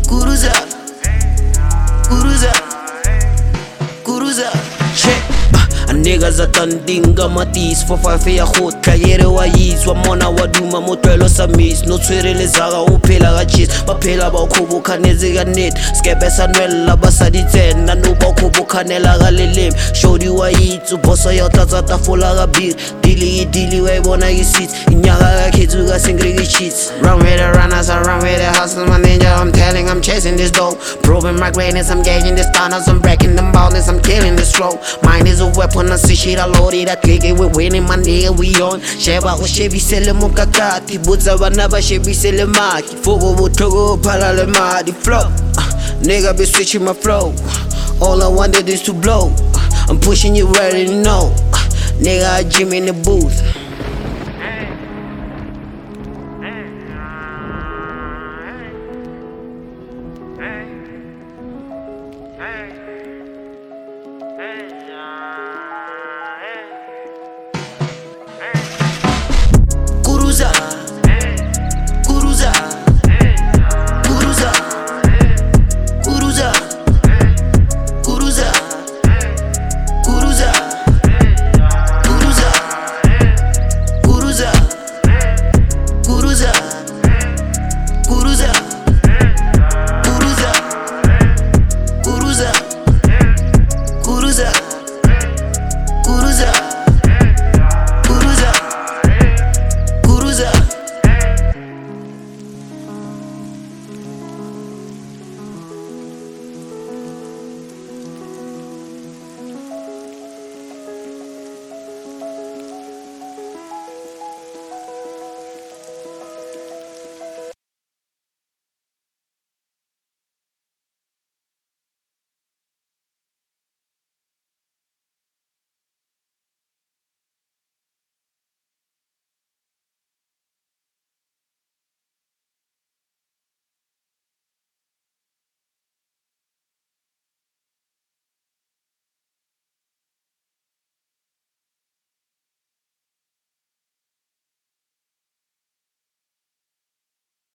Kuruza, Kuruza, Kuruza. Check. A niggas a tandinga matis for five ya goed kayere wa yis wa mona wa duma motelo sa mis no tswerelezaga o phela ga cheese ba phela ba khobokhanetse ga net skebe sa nwella ba sa ditena no ba khobokhanela ga lelem shodi wa yitsu boso ya tlatsa tafola ga beer dili wa bona yi seats inyaga ga khitsu ga singri cheats run with the runners I run with the hustlers my ninja I'm telling I'm chasing this dope proving my greatness I'm gauging this tunnels I'm breaking them boundaries I'm killing this flow mine is a weapon I see shit I loaded I click it we're winning my nigga we on sheba o shebi sele mukakati butsa bana ba shebi sele maki fogo butoko pala le madi flow nigga be switching my flow all I wanted is to blow I'm pushing you already know nigga I gym in the booth